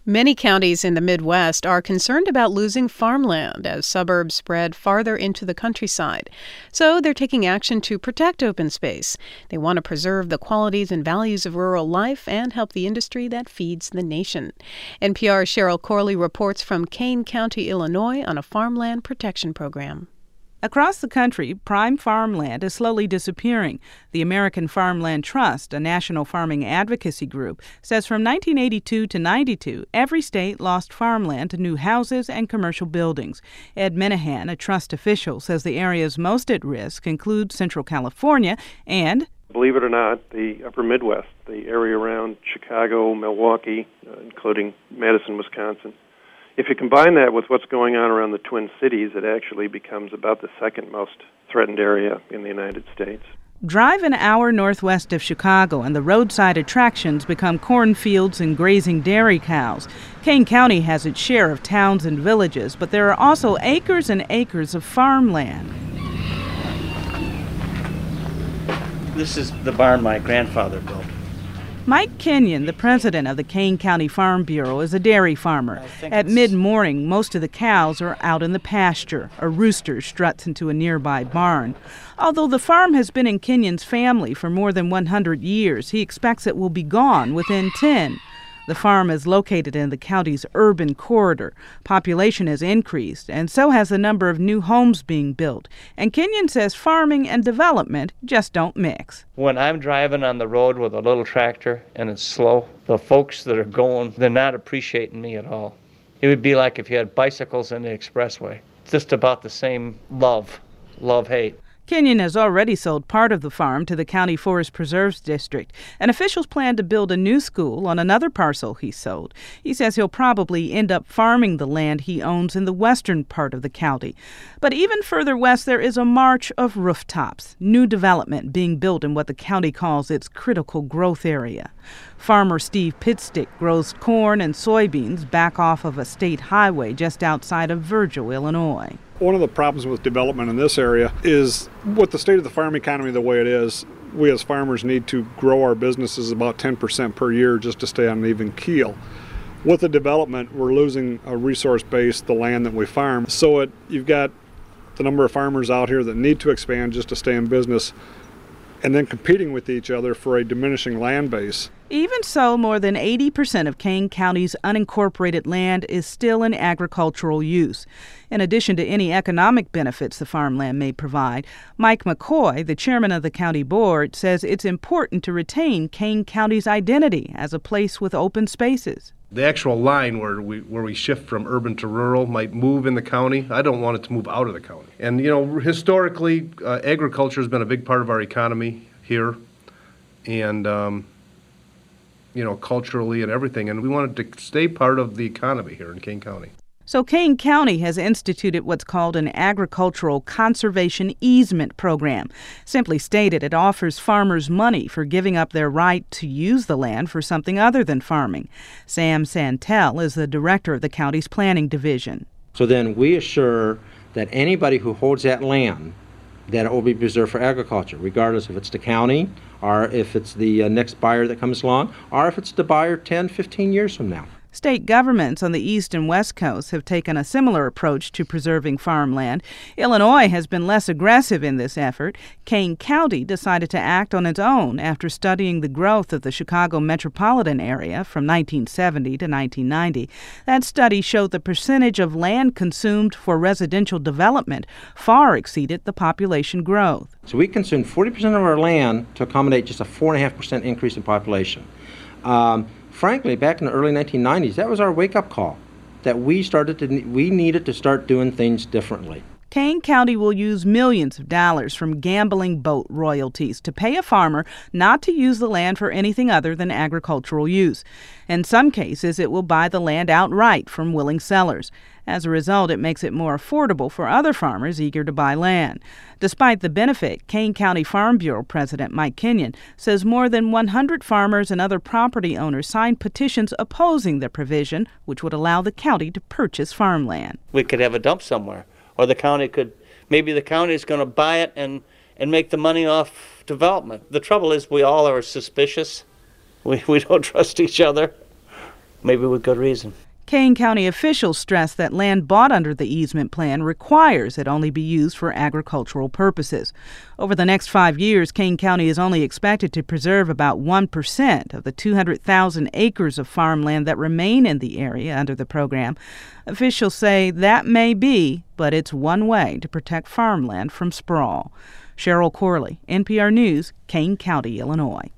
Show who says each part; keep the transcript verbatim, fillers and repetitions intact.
Speaker 1: Many counties in the Midwest are concerned about losing farmland as suburbs spread farther into the countryside. So they're taking action to protect open space. They want to preserve the qualities and values of rural life and help the industry that feeds the nation. N P R's Cheryl Corley reports from Kane County, Illinois, on a farmland protection program.
Speaker 2: Across the country, prime farmland is slowly disappearing. The American Farmland Trust, a national farming advocacy group, says from nineteen eighty-two to ninety-two, every state lost farmland to new houses and commercial buildings. Ed Minahan, a trust official, says the areas most at risk include Central California and,
Speaker 3: believe it or not, the upper Midwest, the area around Chicago, Milwaukee, uh, including Madison, Wisconsin. If you combine that with what's going on around the Twin Cities, it actually becomes about the second most threatened area in the United States.
Speaker 2: Drive an hour northwest of Chicago and the roadside attractions become cornfields and grazing dairy cows. Kane County has its share of towns and villages, but there are also acres and acres of farmland.
Speaker 4: This is the barn my grandfather built.
Speaker 2: Mike Kenyon, the president of the Kane County Farm Bureau, is a dairy farmer. At mid-morning, most of the cows are out in the pasture. A rooster struts into a nearby barn. Although the farm has been in Kenyon's family for more than one hundred years, he expects it will be gone within ten. The farm is located in the county's urban corridor. Population has increased, and so has the number of new homes being built. And Kenyon says farming and development just don't mix.
Speaker 4: When I'm driving on the road with a little tractor and it's slow, the folks that are going, they're not appreciating me at all. It would be like if you had bicycles in the expressway. It's just about the same love, love-hate.
Speaker 2: Kenyon has already sold part of the farm to the County Forest Preserves District, and officials plan to build a new school on another parcel he sold. He says he'll probably end up farming the land he owns in the western part of the county. But even further west, there is a march of rooftops, new development being built in what the county calls its critical growth area. Farmer Steve Pitstick grows corn and soybeans back off of a state highway just outside of Virgil, Illinois.
Speaker 5: One of the problems with development in this area is with the state of the farm economy the way it is, we as farmers need to grow our businesses about ten percent per year just to stay on an even keel. With the development, we're losing a resource base, the land that we farm. So it, you've got the number of farmers out here that need to expand just to stay in business, and then competing with each other for a diminishing land base.
Speaker 2: Even so, more than eighty percent of Kane County's unincorporated land is still in agricultural use. In addition to any economic benefits the farmland may provide, Mike McCoy, the chairman of the county board, says it's important to retain Kane County's identity as a place with open spaces.
Speaker 6: The actual line where we where we shift from urban to rural might move in the county. I don't want it to move out of the county. And, you know, historically, uh, agriculture has been a big part of our economy here, and, um, you know, culturally and everything. And we want it to stay part of the economy here in Kane County.
Speaker 2: So Kane County has instituted what's called an agricultural conservation easement program. Simply stated, it offers farmers money for giving up their right to use the land for something other than farming. Sam Santel is the director of the county's planning division.
Speaker 7: So then we assure that anybody who holds that land, that it will be preserved for agriculture, regardless if it's the county or if it's the uh, next buyer that comes along, or if it's the buyer ten, fifteen years from now.
Speaker 2: State governments on the east and west coasts have taken a similar approach to preserving farmland. Illinois has been less aggressive in this effort. Kane County decided to act on its own after studying the growth of the Chicago metropolitan area from nineteen seventy to nineteen ninety. That study showed the percentage of land consumed for residential development far exceeded the population growth.
Speaker 7: So we consumed forty percent of our land to accommodate just a four point five percent increase in population. Um, Frankly, back in the early nineteen nineties, that was our wake-up call, that we started to we needed to start doing things differently.
Speaker 2: Kane County will use millions of dollars from gambling boat royalties to pay a farmer not to use the land for anything other than agricultural use. In some cases, it will buy the land outright from willing sellers. As a result, it makes it more affordable for other farmers eager to buy land. Despite the benefit, Kane County Farm Bureau President Mike Kenyon says more than one hundred farmers and other property owners signed petitions opposing the provision, which would allow the county to purchase farmland.
Speaker 4: We could have a dump somewhere, or the county could, maybe the county is going to buy it and, and make the money off development. The trouble is we all are suspicious. We, we don't trust each other. maybe with good reason.
Speaker 2: Kane County officials stress that land bought under the easement plan requires it only be used for agricultural purposes. Over the next five years, Kane County is only expected to preserve about one percent of the two hundred thousand acres of farmland that remain in the area under the program. Officials say that may be, but it's one way to protect farmland from sprawl. Cheryl Corley, N P R News, Kane County, Illinois.